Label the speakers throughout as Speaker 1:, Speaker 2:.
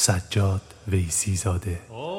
Speaker 1: سجاد ویسی زاده.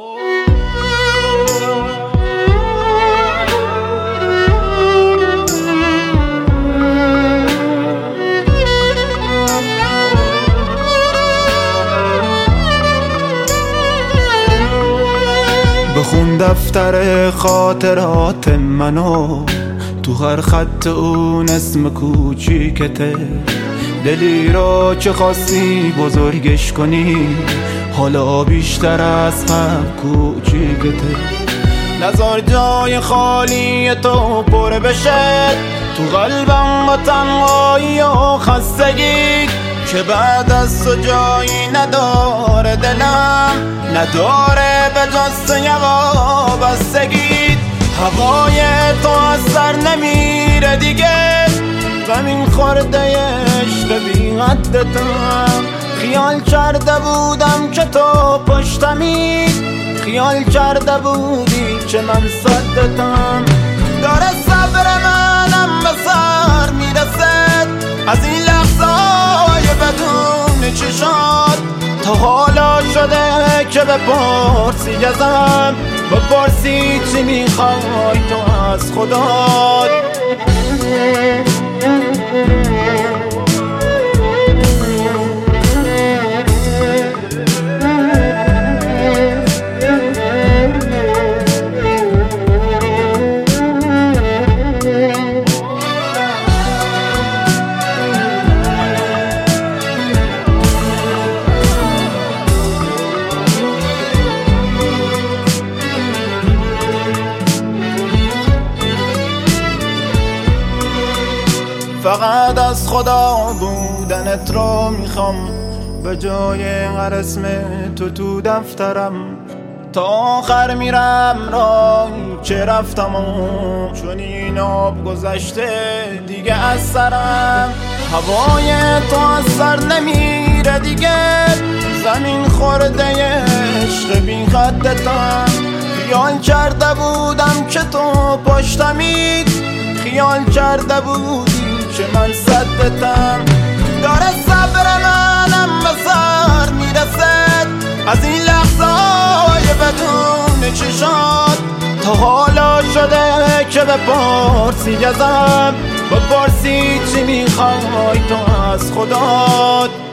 Speaker 2: بخون دفتر خاطرات منو، تو هر خط اون اسم کوچیکته. دلی را چه خواستی بزرگش کنی، حالا بیشتر از قبل کوچیکته. نذار جای خالی تو پر بشه تو قلبم با تنهایی و خستگی، که بعد از تو جایی نداره دلم، نداره به جز تو یه وابستگی. هوای تو از سر نمیره دیگه، زمین خورده عشق بی حدتم. خیال کرده بودم که تو پشتمی، خیال کرده بودی که من صدتم. داره صبر منم به سر میرسد از این لحظه های بدون چشات. تا حالا شده که بپرسی ازم، بپرسی چی میخوای تو از خدات. فقط از خدا بودنت رو میخوام، به جای هر اسم تو دفترم. تا آخر میرم راه که رفتم و چون این آب گذشته دیگه از سرم. هوای تو از سر نمیره دیگه، زمین خورده عشق بی خدتم. خیال کرده بودم که تو پشتمی، خیال کرده بودی که من صدتم. داره صبر منم به سر میرسد از این لحظه های بدون چشات. تا حالا شده که بپرسی ازم، بپرسی چی میخوای تو از خدات.